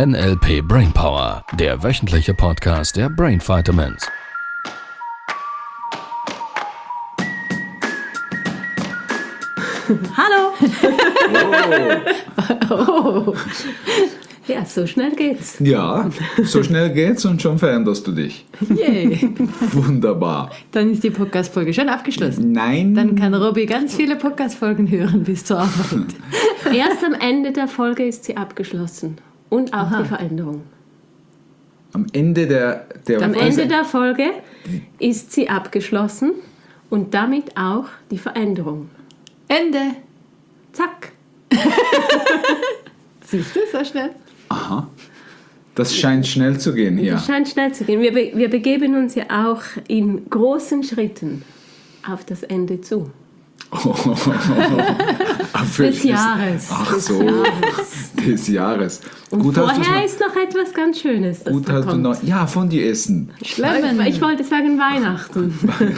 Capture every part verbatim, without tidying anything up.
N L P Brainpower, der wöchentliche Podcast der Brain Vitamins. Hallo! Oh. Oh. Ja, so schnell geht's. Ja, so schnell geht's und schon veränderst du dich. Yay. Wunderbar. Dann ist die Podcast-Folge schon abgeschlossen. Nein. Dann kann Robi ganz viele Podcast-Folgen hören bis zur Arbeit. Erst am Ende der Folge ist sie abgeschlossen. Und auch Aha. die Veränderung. Am Ende der... der Am Ende der Folge ist sie abgeschlossen und damit auch die Veränderung. Ende. Zack. Siehst du, so schnell? Aha. Das scheint schnell zu gehen hier. Es scheint schnell zu gehen. Wir, be- wir begeben uns ja auch in großen Schritten auf das Ende zu. Des Jahres. Ach Des so, Jahres. des Jahres. Und Gut, hast du's vorher noch, ist noch etwas ganz Schönes, das gut da hast du kommt. noch... Ja, von dir essen. Schlemmen. Ich wollte sagen Weihnachten.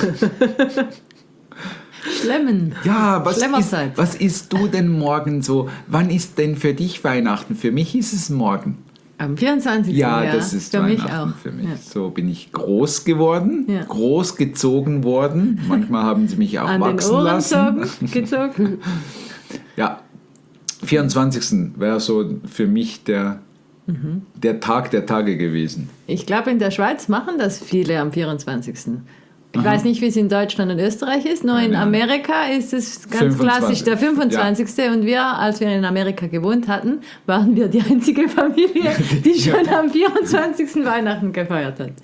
Schlemmen. Ja, was, ist, Schlemmerzeit. was isst du denn morgen so? Wann ist denn für dich Weihnachten? Für mich ist es morgen. Am vierundzwanzigsten Ja, das ist für Weihnachten mich auch. für mich. Ja. So bin ich groß geworden, Ja. groß gezogen worden. Manchmal haben sie mich auch An den wachsen Ohren lassen. gezogen. gezogen. Ja, vierundzwanzigsten wäre so für mich der, Mhm. der Tag der Tage gewesen. Ich glaube, in der Schweiz machen das viele am vierundzwanzigsten Ich Aha. weiß nicht, wie es in Deutschland und Österreich ist, nur in Keine Ahnung. Amerika ist es ganz fünfundzwanzig klassisch der fünfundzwanzigste Und wir, als wir in Amerika gewohnt hatten, waren wir die einzige Familie, die schon am vierundzwanzigsten Weihnachten gefeiert hat.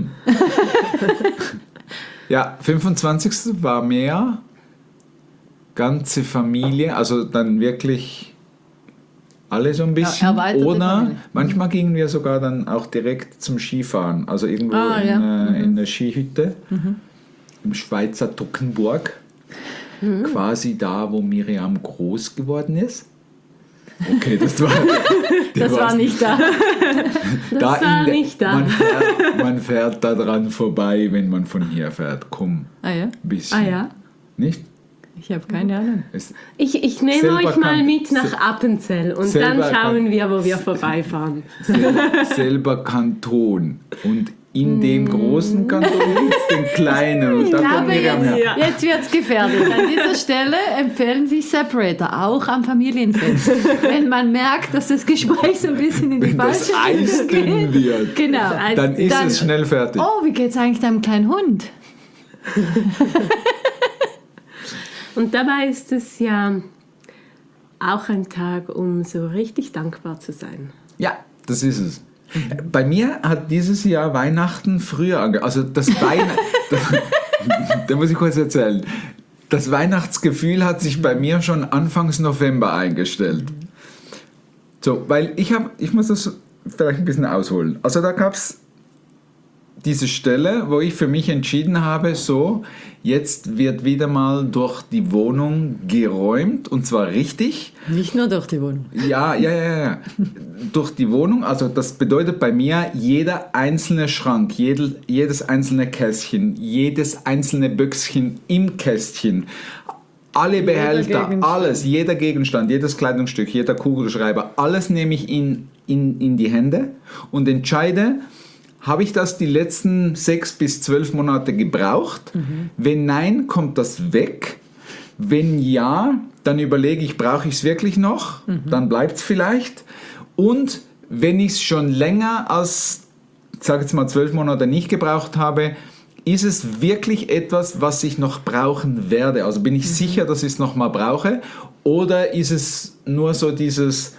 Ja, fünfundzwanzigsten war mehr ganze Familie, also dann wirklich alle so ein bisschen. erweiterte Oder Familie. manchmal gingen wir sogar dann auch direkt zum Skifahren, also irgendwo Ah, in, ja. äh, in der Skihütte im Schweizer Toggenburg, quasi da, wo Miriam groß geworden ist. Okay, das war, der Das war war's. nicht da. Das Da war in der- nicht da. Man fährt, man fährt da dran vorbei, wenn man von hier fährt. Komm, Ah ja? ein bisschen. Ah ja. Nicht? Ich habe keine Ahnung. Es, Ich, ich nehme Selber euch mal kann- mit nach se- Appenzell und selber dann schauen kann- wir, wo wir vorbeifahren. sel selber Kanton. Und in dem großen Kanton gibt es den kleinen. Und da Ich kommt glaube, Miriam jetzt, her. jetzt wird es gefährlich. An dieser Stelle empfehlen sich Separator, auch am Familienfest. Wenn man merkt, dass das Gespräch so ein bisschen in die Wenn das falsche Eis Richtung dünn geht. wird, Genau. dann ist Dann- es schnell fertig. Oh, wie geht's eigentlich deinem kleinen Hund? Und dabei ist es ja auch ein Tag, um so richtig dankbar zu sein. Ja, das ist es. Bei mir hat dieses Jahr Weihnachten früher angefangen. Also das Weihnachten... da muss ich kurz erzählen. Das Weihnachtsgefühl hat sich bei mir schon Anfangs November eingestellt. So, weil ich habe... Ich muss das vielleicht ein bisschen ausholen. Also da gab es diese Stelle, wo ich für mich entschieden habe, so, jetzt wird wieder mal durch die Wohnung geräumt und zwar richtig. Nicht nur durch die Wohnung. Ja, ja, ja, ja. Durch die Wohnung, also das bedeutet bei mir, jeder einzelne Schrank, jede, jedes einzelne Kästchen, jedes einzelne Büchschen im Kästchen, alle Behälter, Gegenstand. alles, jeder Gegenstand, jedes Kleidungsstück, jeder Kugelschreiber, alles nehme ich in, in, in die Hände und entscheide, habe ich das die letzten sechs bis zwölf Monate gebraucht? Mhm. Wenn nein, kommt das weg. Wenn ja, dann überlege ich, brauche ich es wirklich noch? Mhm. Dann bleibt es vielleicht. Und wenn ich es schon länger als, sage jetzt mal, zwölf Monate nicht gebraucht habe, ist es wirklich etwas, was ich noch brauchen werde? Also bin ich Mhm. sicher, dass ich es noch mal brauche? Oder ist es nur so dieses...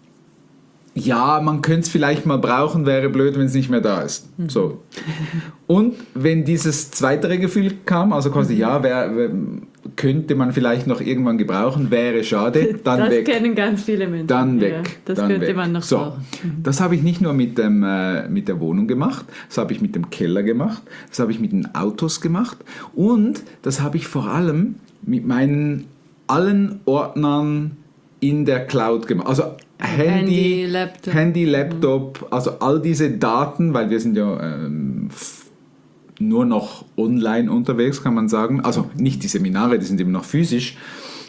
Ja, man könnte es vielleicht mal brauchen, wäre blöd, wenn es nicht mehr da ist. So. Und wenn dieses zweitere Gefühl kam, also quasi, ja, wär, wär, könnte man vielleicht noch irgendwann gebrauchen, wäre schade, dann das weg. kennen ganz viele Menschen. Dann weg. Ja, das dann könnte weg. man noch so. brauchen. Das habe ich nicht nur mit, dem, äh, mit der Wohnung gemacht, das habe ich mit dem Keller gemacht, das habe ich mit den Autos gemacht und das habe ich vor allem mit meinen allen Ordnern in der Cloud gemacht. Also Handy, Handy, Laptop. Handy, Laptop, also all diese Daten, weil wir sind ja ähm, f- nur noch online unterwegs, kann man sagen. Also nicht die Seminare, die sind eben noch physisch,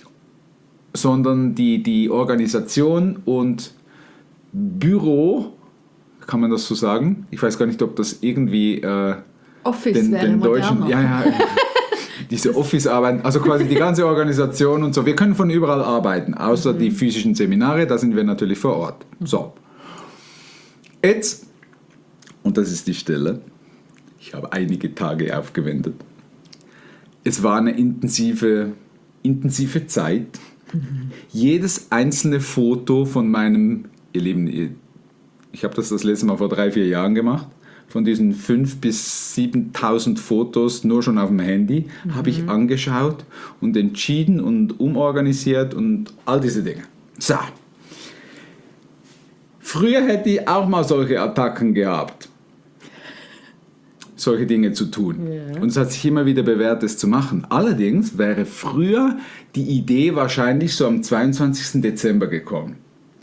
sondern die, die Organisation und Büro kann man das so sagen? Ich weiß gar nicht, ob das irgendwie äh, Office den, wäre den deutschen, moderner. ja, ja, diese Office-Arbeit, also quasi die ganze Organisation und so. Wir können von überall arbeiten, außer mhm. die physischen Seminare, da sind wir natürlich vor Ort. So. Jetzt, und das ist die Stelle, ich habe einige Tage aufgewendet. Es war eine intensive, intensive Zeit. Mhm. Jedes einzelne Foto von meinem, ihr Lieben, ich habe das das letzte Mal vor drei, vier Jahren gemacht, von diesen fünftausend bis siebentausend Fotos nur schon auf dem Handy, mhm. habe ich angeschaut und entschieden und umorganisiert und all diese Dinge. So. Früher hätte ich auch mal solche Attacken gehabt, solche Dinge zu tun. Ja. Und es hat sich immer wieder bewährt, es zu machen. Allerdings wäre früher die Idee wahrscheinlich so am zweiundzwanzigsten Dezember gekommen.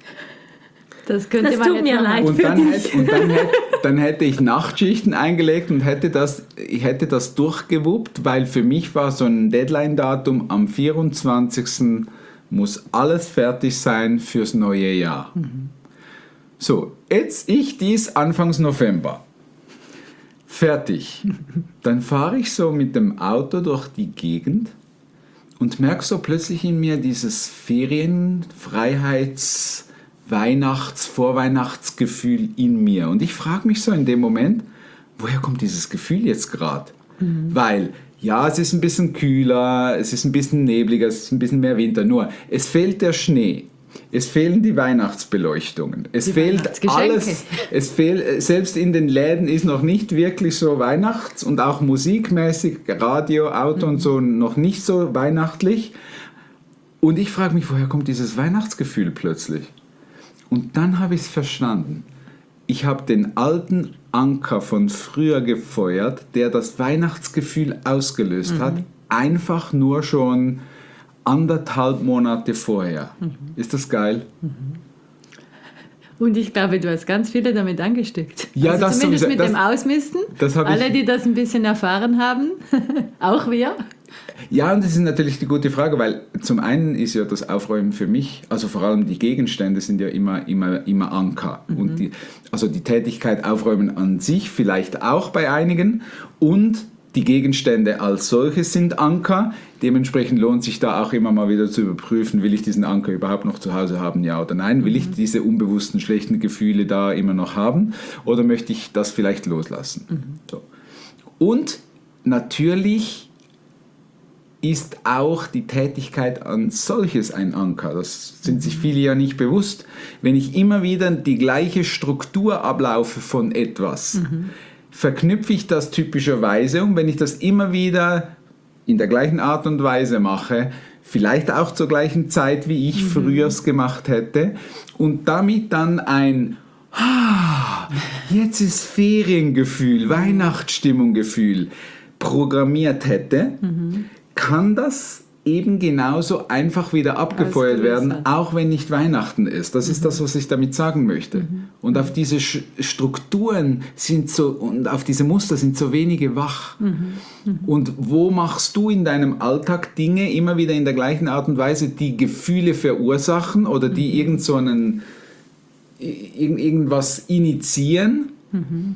Das könnte das man tut jetzt mir machen. leid. Und, dann hätte, und dann, hätte, dann hätte ich Nachtschichten eingelegt und hätte das, ich hätte das durchgewuppt, weil für mich war so ein Deadline-Datum am vierundzwanzigsten muss alles fertig sein fürs neue Jahr. Mhm. So, jetzt ich dies Anfangs November. Fertig. Dann fahre ich so mit dem Auto durch die Gegend und merke so plötzlich in mir dieses Ferien-, Freiheits-, Weihnachts-, Vorweihnachtsgefühl in mir. Und ich frage mich so in dem Moment, woher kommt dieses Gefühl jetzt gerade? Mhm. Weil, ja, es ist ein bisschen kühler, es ist ein bisschen nebliger, es ist ein bisschen mehr Winter. Nur, es fehlt der Schnee. Es fehlen die Weihnachtsbeleuchtungen. Es die fehlt alles. Es fehlt, selbst in den Läden ist noch nicht wirklich so Weihnachts- und auch musikmäßig, Radio, Auto mhm. und so noch nicht so weihnachtlich. Und ich frage mich, woher kommt dieses Weihnachtsgefühl plötzlich? Und dann habe ich es verstanden. Ich habe den alten Anker von früher gefeuert, der das Weihnachtsgefühl ausgelöst mhm. hat, einfach nur schon anderthalb Monate vorher. Mhm. Ist das geil? Mhm. Und ich glaube, du hast ganz viele damit angesteckt. Ja, also das zumindest sowieso, mit das, dem Ausmisten. Das Alle, ich, die das ein bisschen erfahren haben, auch wir. Ja, und das ist natürlich die gute Frage, weil zum einen ist ja das Aufräumen für mich, also vor allem die Gegenstände sind ja immer, immer, immer Anker. Mhm. Und die, also die Tätigkeit Aufräumen an sich vielleicht auch bei einigen und die Gegenstände als solches sind Anker. Dementsprechend lohnt sich da auch immer mal wieder zu überprüfen, will ich diesen Anker überhaupt noch zu Hause haben, ja oder nein? Will ich diese unbewussten schlechten Gefühle da immer noch haben oder möchte ich das vielleicht loslassen? Mhm. So. Und natürlich ist auch die Tätigkeit an solches ein Anker. Das sind sich viele ja nicht bewusst. Wenn ich immer wieder die gleiche Struktur ablaufe von etwas, mhm. verknüpfe ich das typischerweise und wenn ich das immer wieder in der gleichen Art und Weise mache, vielleicht auch zur gleichen Zeit, wie ich mhm. früher es gemacht hätte und damit dann ein ah, jetzt ist Feriengefühl, Weihnachtsstimmunggefühl programmiert hätte, mhm. kann das eben genauso einfach wieder abgefeuert werden, auch wenn nicht Weihnachten ist. Das mhm. ist das, was ich damit sagen möchte. Mhm. Und auf diese Sch- Strukturen sind so, und auf diese Muster sind so wenige wach. Mhm. Mhm. Und wo machst du in deinem Alltag Dinge immer wieder in der gleichen Art und Weise, die Gefühle verursachen oder die mhm. irgend so einen, irgend, irgendwas initiieren? Mhm.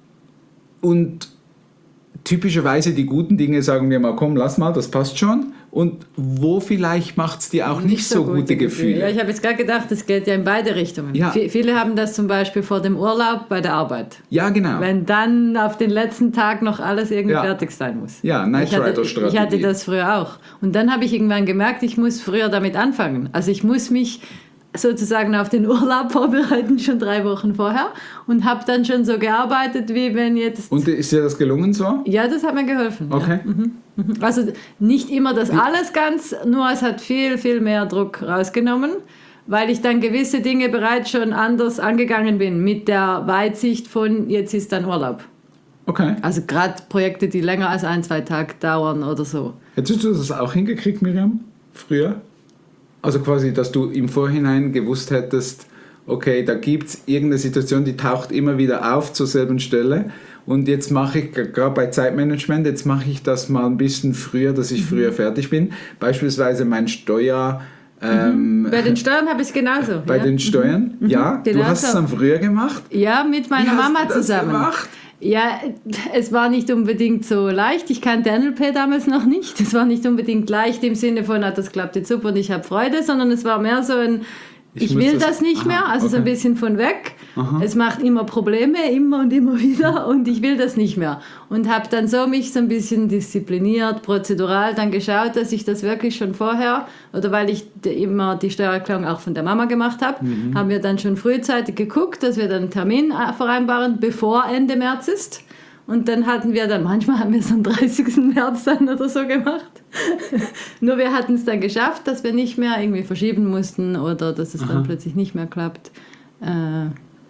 Und typischerweise die guten Dinge sagen wir mal, komm, lass mal, das passt schon. Und wo vielleicht macht es dir auch nicht, nicht so, so gute, gute Gefühle. Gefühle. Ja, ich habe jetzt gerade gedacht, das geht ja in beide Richtungen. Ja. V- viele haben das zum Beispiel vor dem Urlaub bei der Arbeit. Ja, genau. Wenn dann auf den letzten Tag noch alles irgendwie ja. fertig sein muss. Ja, Night Rider Strategie. Ich hatte das früher auch. Und dann habe ich irgendwann gemerkt, ich muss früher damit anfangen. Also ich muss mich sozusagen auf den Urlaub vorbereiten, schon drei Wochen vorher und habe dann schon so gearbeitet, wie wenn jetzt... Und ist dir das gelungen so? Ja, das hat mir geholfen. Okay. Ja. Mhm. Also nicht immer das alles ganz, nur es hat viel, viel mehr Druck rausgenommen, weil ich dann gewisse Dinge bereits schon anders angegangen bin, mit der Weitsicht von jetzt ist dann Urlaub. Okay. Also gerade Projekte, die länger als ein, zwei Tage dauern oder so. Hättest du das auch hingekriegt, Miriam, früher? Also quasi, dass du im Vorhinein gewusst hättest, okay, da gibt es irgendeine Situation, die taucht immer wieder auf zur selben Stelle und jetzt mache ich, gerade bei Zeitmanagement, jetzt mache ich das mal ein bisschen früher, dass ich früher fertig bin. Beispielsweise mein Steuer, Ähm, Bei den Steuern habe ich es genauso. bei ja. den Steuern? Mhm. Ja, du Genau hast es so. dann früher gemacht. Ja, mit meiner Wie hast Mama du das zusammen. gemacht? Ja, es war nicht unbedingt so leicht. Ich kannte N L P damals noch nicht. Es war nicht unbedingt leicht im Sinne von, ah, das klappt jetzt super und ich habe Freude, sondern es war mehr so ein, Ich ich, muss will das- das, nicht aha, mehr, also so ein okay. bisschen von weg. Aha. Es macht immer Probleme, immer und immer wieder und ich will das nicht mehr. Und habe dann so mich so ein bisschen diszipliniert, prozedural dann geschaut, dass ich das wirklich schon vorher, oder weil ich d- immer die Steuererklärung auch von der Mama gemacht habe, Mhm. haben wir dann schon frühzeitig geguckt, dass wir dann einen Termin äh, vereinbaren, bevor Ende März ist. Und dann hatten wir dann, manchmal haben wir es am dreißigsten März dann oder so gemacht. Nur wir hatten es dann geschafft, dass wir nicht mehr irgendwie verschieben mussten oder dass es dann plötzlich nicht mehr klappt. Äh,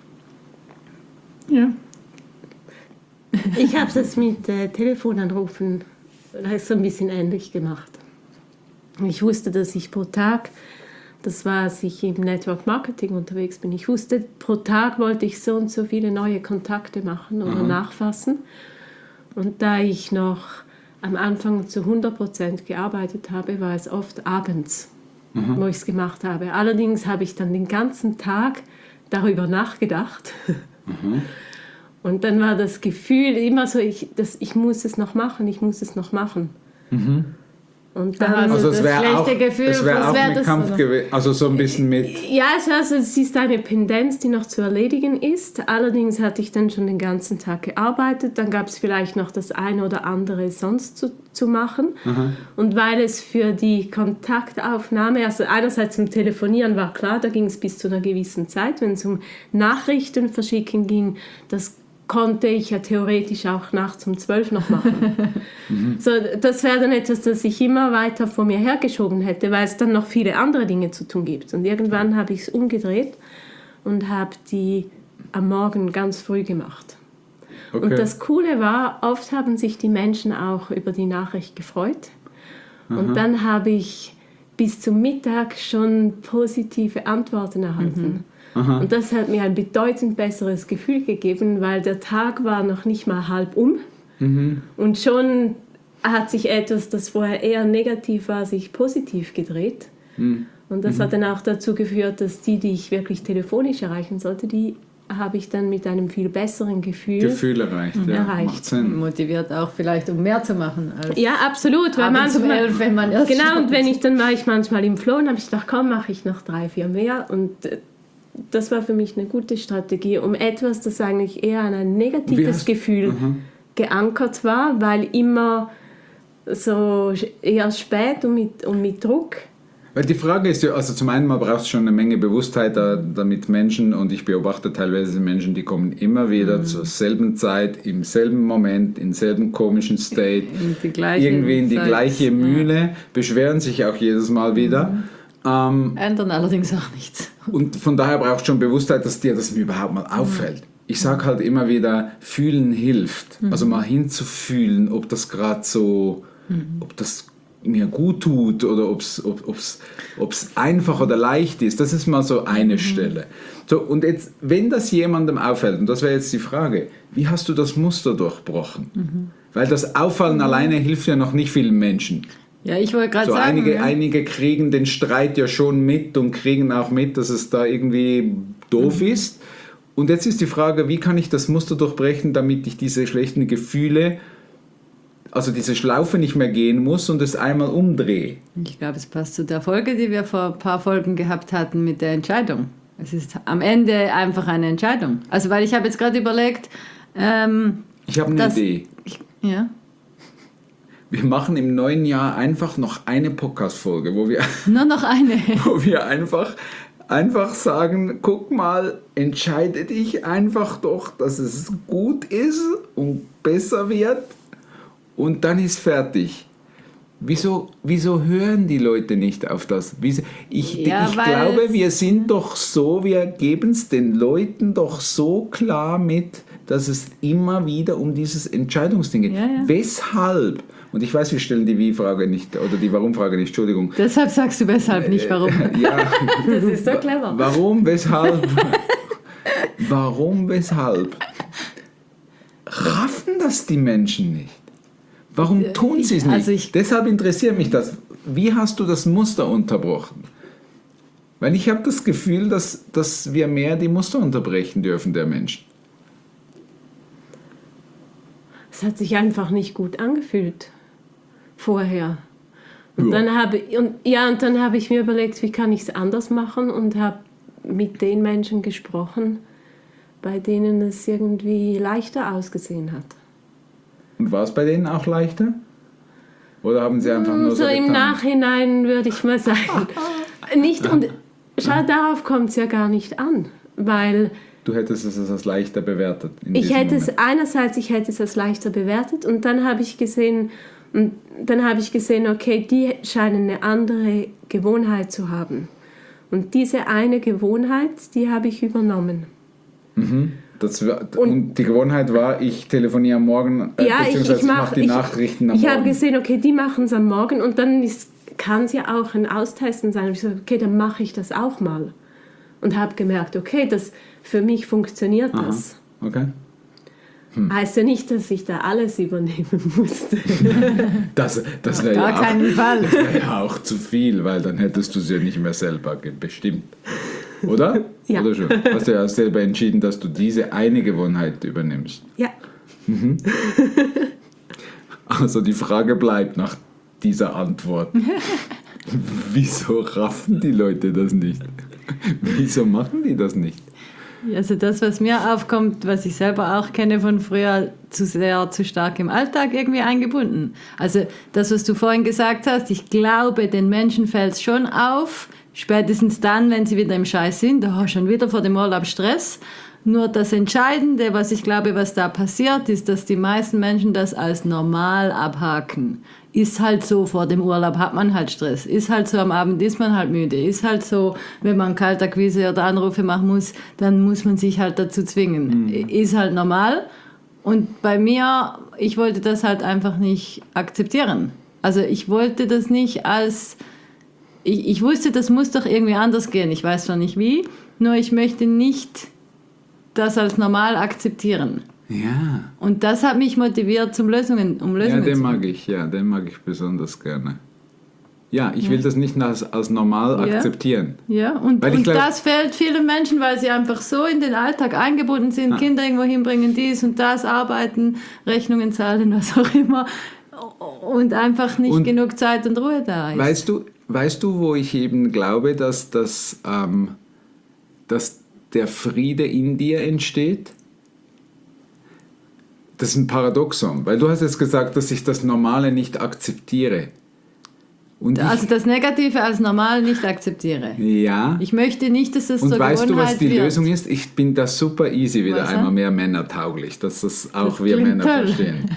ja. Ich habe das mit äh, Telefonanrufen so ein bisschen ähnlich gemacht. Ich wusste, dass ich pro Tag, das war, als ich im Network Marketing unterwegs bin, ich wusste, pro Tag wollte ich so und so viele neue Kontakte machen oder Mhm. nachfassen. Und da ich noch am Anfang zu hundert Prozent gearbeitet habe, war es oft abends, Mhm. wo ich es gemacht habe. Allerdings habe ich dann den ganzen Tag darüber nachgedacht. Mhm. Und dann war das Gefühl immer so, ich, das, ich muss es noch machen, ich muss es noch machen. Und dann, Also Also es das wäre schlechte auch, Gefühl, es wär was auch wär mit das, Kampf oder? gewesen, also so ein bisschen mit... ja, es, also, es ist eine Pendenz, die noch zu erledigen ist. Allerdings hatte ich dann schon den ganzen Tag gearbeitet. Dann gab es vielleicht noch das eine oder andere sonst zu, zu machen. Und weil es für die Kontaktaufnahme, also einerseits zum Telefonieren war klar, da ging es bis zu einer gewissen Zeit. Wenn es um Nachrichten verschicken ging, das konnte ich ja theoretisch auch nachts um zwölf noch machen. So, das wäre dann etwas, das ich immer weiter vor mir hergeschoben hätte, weil es dann noch viele andere Dinge zu tun gibt. Und irgendwann habe ich es umgedreht und habe die am Morgen ganz früh gemacht. Okay. Und das Coole war, oft haben sich die Menschen auch über die Nachricht gefreut. Und dann habe ich bis zum Mittag schon positive Antworten erhalten. Und das hat mir ein bedeutend besseres Gefühl gegeben, weil der Tag war noch nicht mal halb um. Und schon hat sich etwas, das vorher eher negativ war, sich positiv gedreht. Und das hat dann auch dazu geführt, dass die, die ich wirklich telefonisch erreichen sollte, die habe ich dann mit einem viel besseren Gefühl, Gefühl erreicht, ja, erreicht. macht Sinn. Motiviert auch vielleicht, um mehr zu machen. Als Ja, absolut. Weil abends um manchmal, elf, wenn man erst genau, und schaut. wenn ich dann war ich manchmal im Flow und habe ich gedacht, komm, mache ich noch drei, vier mehr. Und äh, das war für mich eine gute Strategie, um etwas, das eigentlich eher an ein Wie negatives hast- Gefühl geankert war, weil immer so eher spät und mit, und mit Druck. Weil die Frage ist ja, also zum einen mal brauchst du schon eine Menge Bewusstheit da, damit Menschen, und ich beobachte teilweise Menschen, die kommen immer wieder zur selben Zeit, im selben Moment, im selben komischen State, In die gleiche irgendwie in die Zeit, gleiche ja. Mühle, beschweren sich auch jedes Mal wieder. Ähm, Ändern allerdings auch nichts. und von daher brauchst du schon Bewusstheit, dass dir das überhaupt mal auffällt. Ich sage halt immer wieder, fühlen hilft. Also mal hinzufühlen, ob das gerade so, ob das mir gut tut oder ob's, ob es ob's einfach oder leicht ist. Das ist mal so eine Stelle. So, und jetzt, wenn das jemandem auffällt, und das wäre jetzt die Frage, wie hast du das Muster durchbrochen? Weil das Auffallen alleine hilft ja noch nicht vielen Menschen. Ja, ich wollte gerade So sagen. einige, ja. einige kriegen den Streit ja schon mit und kriegen auch mit, dass es da irgendwie doof ist. Und jetzt ist die Frage, wie kann ich das Muster durchbrechen, damit ich diese schlechten Gefühle, also diese Schlaufe nicht mehr gehen muss und es einmal umdrehe. Ich glaube, es passt zu der Folge, die wir vor ein paar Folgen gehabt hatten mit der Entscheidung. Es ist am Ende einfach eine Entscheidung. Also, weil ich habe jetzt gerade überlegt, ähm, Ich habe eine Das- Idee. ich, ja, Wir machen im neuen Jahr einfach noch eine Podcast-Folge, wo wir, nur noch eine. wo wir einfach, einfach sagen, guck mal, entscheide dich einfach doch, dass es gut ist und besser wird und dann ist fertig. Wieso, wieso hören die Leute nicht auf das? Wieso, ich Ja, ich weil glaube, es- wir sind doch so, wir geben es den Leuten doch so klar mit, dass es immer wieder um dieses Entscheidungsding geht. Ja, ja. Weshalb? Und ich weiß, wir stellen die Wie-Frage nicht, oder die Warum-Frage nicht, Entschuldigung. Deshalb sagst du weshalb nicht warum. Ja, Das ist so clever. warum, weshalb? Warum, weshalb? Raffen das die Menschen nicht? Warum tun sie es nicht? also ich- Deshalb interessiert mich das. Wie hast du das Muster unterbrochen? Weil ich habe das Gefühl, dass, dass wir mehr die Muster unterbrechen dürfen der Menschen. Es hat sich einfach nicht gut angefühlt vorher. Und Ja. dann habe und ja und dann habe ich mir überlegt, wie kann ich es anders machen und habe mit den Menschen gesprochen, bei denen es irgendwie leichter ausgesehen hat. Und war es bei denen auch leichter? Oder haben sie einfach nur so, So im getan? Nachhinein würde ich mal sagen. Nicht und schau, darauf kommt es ja gar nicht an, weil Du hättest es als leichter bewertet. in ich diesem hätte es Moment. einerseits, ich hätte es als leichter bewertet und dann habe ich gesehen, und dann habe ich gesehen, okay, die scheinen eine andere Gewohnheit zu haben. Und diese eine Gewohnheit, die habe ich übernommen. Das war, und, Und- die Gewohnheit war, ich telefoniere am Morgen, äh, Ja, ich, beziehungsweise ich mache mache die ich, Nachrichten am Ich habe Morgen. gesehen, okay, die machen es am Morgen und dann kann es ja auch ein Austesten sein. Und ich so, okay, dann mache ich das auch mal. Und habe gemerkt, okay, das, für mich funktioniert Aha, das. okay. Heißt ja nicht, dass ich da alles übernehmen musste. Das, das wäre Gar ja, auch- keinen Fall. das wär ja auch zu viel, weil dann hättest du es ja nicht mehr selber ge- bestimmt. Oder? Ja. Oder schon? Hast du ja selber entschieden, dass du diese eine Gewohnheit übernimmst. Ja. Also die Frage bleibt nach dieser Antwort. Wieso raffen die Leute das nicht? Wieso machen die das nicht? Also das, was mir aufkommt, was ich selber auch kenne von früher, zu sehr, zu stark im Alltag irgendwie eingebunden. Also das, was du vorhin gesagt hast, ich glaube, den Menschen fällt es schon auf, spätestens dann, wenn sie wieder im Scheiß sind, oh, schon wieder vor dem Urlaub Stress. Nur das Entscheidende, was ich glaube, was da passiert, ist, dass die meisten Menschen das als normal abhaken. Ist halt so, vor dem Urlaub hat man halt Stress. Ist halt so, am Abend ist man halt müde. Ist halt so, wenn man Kaltakquise oder Anrufe machen muss, dann muss man sich halt dazu zwingen. Mhm. Ist halt normal. Und bei mir, ich wollte das halt einfach nicht akzeptieren. Also ich wollte das nicht als... Ich, ich wusste, das muss doch irgendwie anders gehen. Ich weiß zwar nicht wie, nur ich möchte nicht das als normal akzeptieren. Ja. Und das hat mich motiviert, zum Lösungen, um Lösungen Ja, den zu mag finden. ich, ja, den mag ich besonders gerne. Ja, ich will das nicht als, als normal Ja. akzeptieren. Ja, und, Weil ich und glaub- das fehlt vielen Menschen, weil sie einfach so in den Alltag eingebunden sind, Ah. Kinder irgendwo hinbringen, dies und das, arbeiten, Rechnungen zahlen, was auch immer, und einfach nicht Und genug Zeit und Ruhe da ist. Weißt du, weißt du, wo ich eben glaube, dass, das, ähm, dass der Friede in dir entsteht? Das ist ein Paradoxon, weil du hast jetzt gesagt, dass ich das Normale nicht akzeptiere. Und Also das Negative als normal nicht akzeptiere. ich, ja. Ich möchte nicht, dass das Und zur weißt du, Gewohnheit was die wird. Lösung ist? Ich bin da super easy wieder Was, einmal ja? mehr männertauglich, dass das auch Das wir klingt Männer toll. verstehen.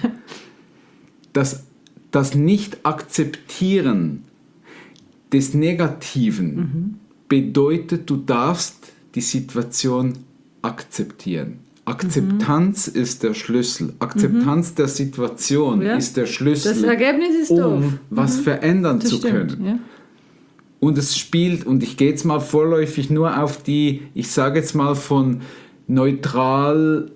Das, das Nicht-Akzeptieren des Negativen Mhm. bedeutet, du darfst die Situation akzeptieren. Akzeptanz ist der Schlüssel. Akzeptanz der Situation Mhm. Ja. ist der Schlüssel, Das Ergebnis ist doof. um was verändern Das zu stimmt, können. ja. Und es spielt, und ich gehe jetzt mal vorläufig nur auf die, ich sage jetzt mal von neutral,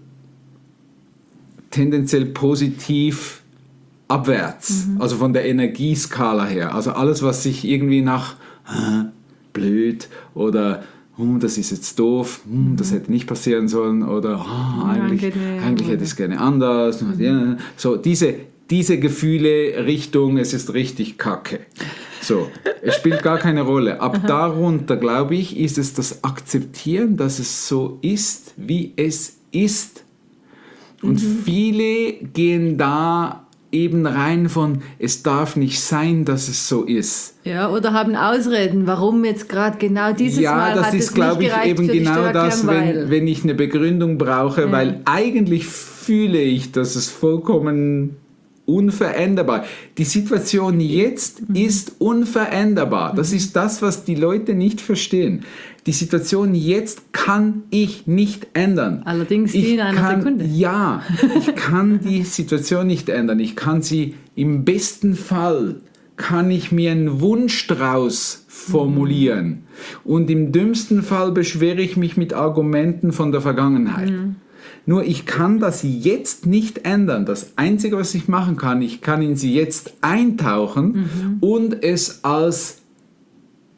tendenziell positiv abwärts, also von der Energieskala her. Also alles, was sich irgendwie nach äh, blöd oder hm, das ist jetzt doof, hm, das hätte nicht passieren sollen oder oh, eigentlich, Unangenehm, eigentlich hätte ich es gerne anders. Ja, so diese, diese Gefühle Richtung, es ist richtig kacke. So, es spielt gar keine Rolle. Ab darunter, glaube ich, ist es das Akzeptieren, dass es so ist, wie es ist. Und viele gehen da eben rein von, es darf nicht sein, dass es so ist. Ja, oder haben Ausreden, warum jetzt gerade genau dieses ja, Mal das hat ist, es glaube nicht ich, gereicht eben für die genau das, Steuererklärung, wenn, weil- wenn ich eine Begründung brauche, weil eigentlich fühle ich, dass es vollkommen unveränderbar. Die Situation jetzt Mhm. ist unveränderbar. Das ist das, was die Leute nicht verstehen. Die Situation jetzt kann ich nicht ändern. Allerdings die ich in einer kann, Sekunde. Ja, ich kann die Situation nicht ändern. Ich kann sie im besten Fall, kann ich mir einen Wunschstrauß formulieren. Und im dümmsten Fall beschwere ich mich mit Argumenten von der Vergangenheit. Nur ich kann das jetzt nicht ändern. Das Einzige, was ich machen kann, ich kann in sie jetzt eintauchen und es als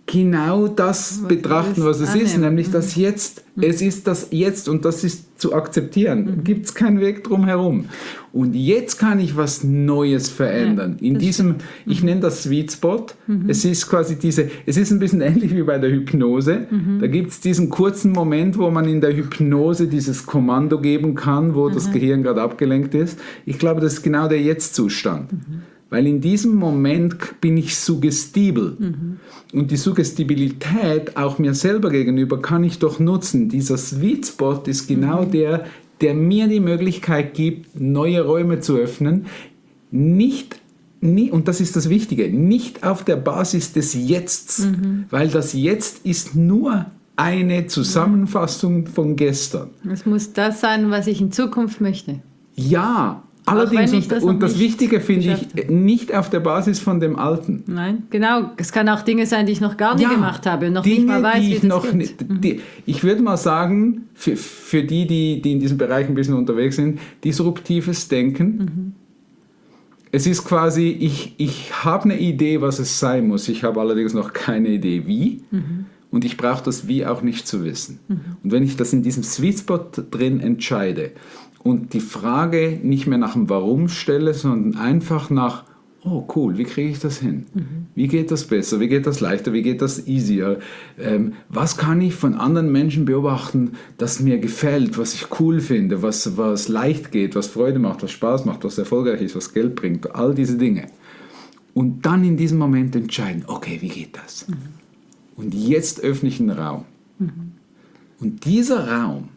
genau das Was betrachten, ist was es ist, annehmen. nämlich das Jetzt. Es ist das Jetzt und das ist zu akzeptieren. Gibt es keinen Weg drum herum. Und jetzt kann ich was Neues verändern. Ja, In das diesem, ich nenne das Sweet Spot. Es ist quasi diese, es ist ein bisschen ähnlich wie bei der Hypnose. Da gibt es diesen kurzen Moment, wo man in der Hypnose dieses Kommando geben kann, wo das Gehirn gerade abgelenkt ist. Ich glaube, das ist genau der Jetzt-Zustand. Weil in diesem Moment bin ich suggestibel. Mhm. Und die Suggestibilität auch mir selber gegenüber kann ich doch nutzen. Dieser Sweet Spot ist genau mhm. der, der mir die Möglichkeit gibt, neue Räume zu öffnen. Nicht, nie, und das ist das Wichtige, nicht auf der Basis des Jetzts. Mhm. Weil das Jetzt ist nur eine Zusammenfassung von gestern. Es muss das sein, was ich in Zukunft möchte. Ja, allerdings, und das, und das Wichtige finde ich, nicht auf der Basis von dem Alten. Nein, genau. Es kann auch Dinge sein, die ich noch gar nicht ja, gemacht habe und noch Dinge, nicht mal weiß, die wie ich das noch geht. Nicht, die, ich würde mal sagen, für, für die, die, die in diesem Bereich ein bisschen unterwegs sind, disruptives Denken. Mhm. Es ist quasi, ich, ich habe eine Idee, was es sein muss. Ich habe allerdings noch keine Idee, wie. Mhm. Und ich brauche das Wie auch nicht zu wissen. Mhm. Und wenn ich das in diesem Sweet Spot drin entscheide, und die Frage nicht mehr nach dem Warum stelle, sondern einfach nach, oh cool, wie kriege ich das hin? Mhm. Wie geht das besser? Wie geht das leichter? Wie geht das easier? Ähm, was kann ich von anderen Menschen beobachten, das mir gefällt, was ich cool finde, was, was leicht geht, was Freude macht, was Spaß macht, was erfolgreich ist, was Geld bringt, all diese Dinge. Und dann in diesem Moment entscheiden, okay, wie geht das? Mhm. Und jetzt öffne ich einen Raum. Mhm. Und dieser Raum,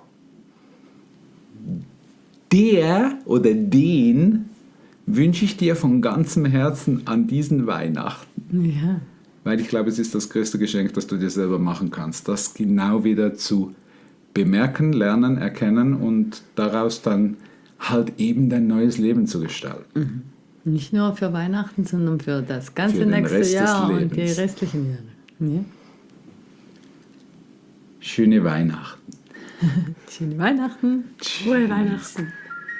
der oder den wünsche ich dir von ganzem Herzen an diesen Weihnachten. Ja. Weil ich glaube, es ist das größte Geschenk, das du dir selber machen kannst. Das genau wieder zu bemerken, lernen, erkennen und daraus dann halt eben dein neues Leben zu gestalten. Mhm. Nicht nur für Weihnachten, sondern für das ganze für nächste Rest Jahr des und die Lebens. restlichen Jahre. Ja. Schöne Weihnachten. Schöne Weihnachten. Frohe Weihnachten.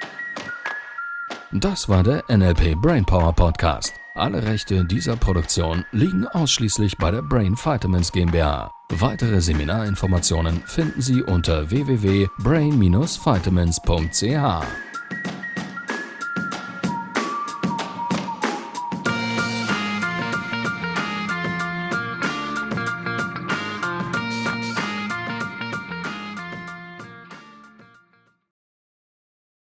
Das war der N L P Brainpower Podcast. Alle Rechte dieser Produktion liegen ausschließlich bei der Brain Vitamins GmbH. Weitere Seminarinformationen finden Sie unter w w w punkt brain dash vitamins punkt c h.